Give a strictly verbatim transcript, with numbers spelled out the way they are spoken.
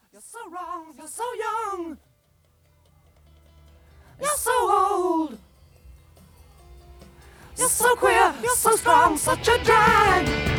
You're so wrong, you're so young. You're so old. You're so queer, you're so strong, such a drag.